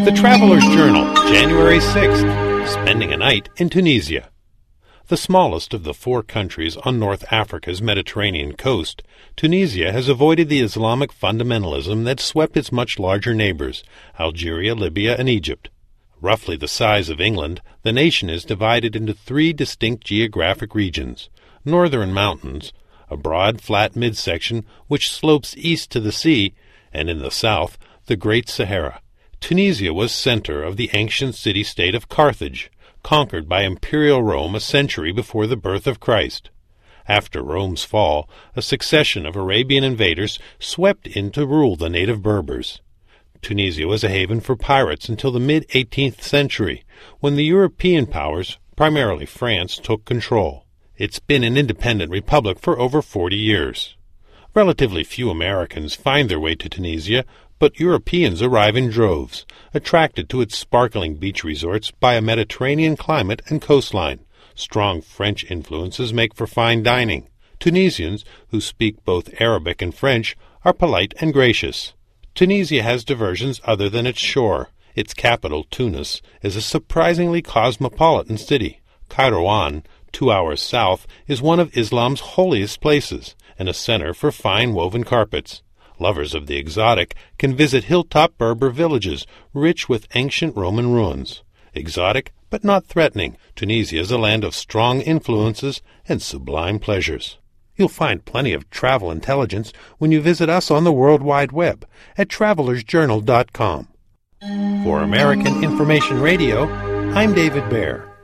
The Traveler's Journal, January 6th, Spending a Night in Tunisia. The smallest of the 4 countries on North Africa's Mediterranean coast, Tunisia has avoided the Islamic fundamentalism that swept its much larger neighbors, Algeria, Libya, and Egypt. Roughly the size of England, the nation is divided into 3 distinct geographic regions: northern mountains, a broad, flat midsection which slopes east to the sea, and in the south, the Great Sahara. Tunisia was center of the ancient city-state of Carthage, conquered by Imperial Rome a century before the birth of Christ. After Rome's fall, a succession of Arabian invaders swept in to rule the native Berbers. Tunisia was a haven for pirates until the mid-18th century, when the European powers, primarily France, took control. It's been an independent republic for over 40 years. Relatively few Americans find their way to Tunisia, but Europeans arrive in droves, attracted to its sparkling beach resorts by a Mediterranean climate and coastline. Strong French influences make for fine dining. Tunisians, who speak both Arabic and French, are polite and gracious. Tunisia has diversions other than its shore. Its capital, Tunis, is a surprisingly cosmopolitan city. Kairouan, 2 hours south, is one of Islam's holiest places, and a center for fine woven carpets. Lovers of the exotic can visit hilltop Berber villages rich with ancient Roman ruins. Exotic, but not threatening, Tunisia is a land of strong influences and sublime pleasures. You'll find plenty of travel intelligence when you visit us on the World Wide Web at travelersjournal.com. For American Information Radio, I'm David Baer.